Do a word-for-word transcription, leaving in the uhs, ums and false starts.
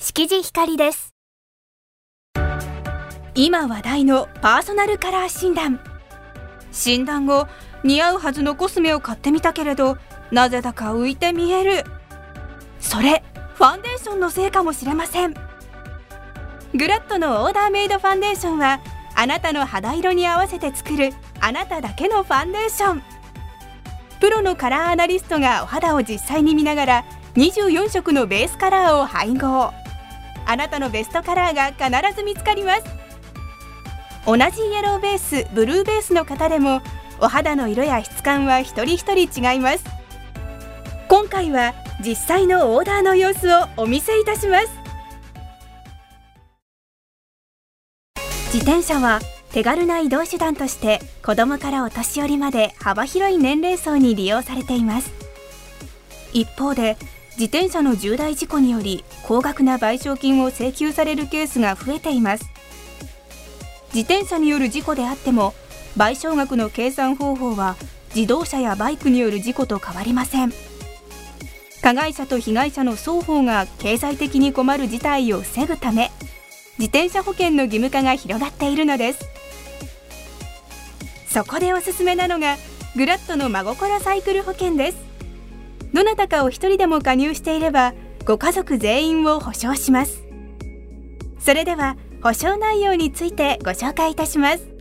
敷地ひかりです。今話題のパーソナルカラー診断。診断後、似合うはずのコスメを買ってみたけれど、なぜだか浮いて見える。それ、ファンデーションのせいかもしれません。グラッドのオーダーメイドファンデーションは、あなたの肌色に合わせて作るあなただけのファンデーション。プロのカラーアナリストがお肌を実際に見ながらにじゅうよんしょくのベースカラーを配合。あなたのベストカラーが必ず見つかります。同じイエローベース、ブルーベースの方でもお肌の色や質感は一人一人違います。今回は実際のオーダーの様子をお見せいたします。自転車は手軽な移動手段として子どもからお年寄りまで幅広い年齢層に利用されています。一方で自転車の重大事故により高額な賠償金を請求されるケースが増えています。自転車による事故であっても賠償額の計算方法は自動車やバイクによる事故と変わりません。加害者と被害者の双方が経済的に困る事態を防ぐため、自転車保険の義務化が広がっているのです。そこでおすすめなのがグラッドの真心サイクル保険です。どなたかお一人でも加入していればご家族全員を保証します。それでは保証内容についてご紹介いたします。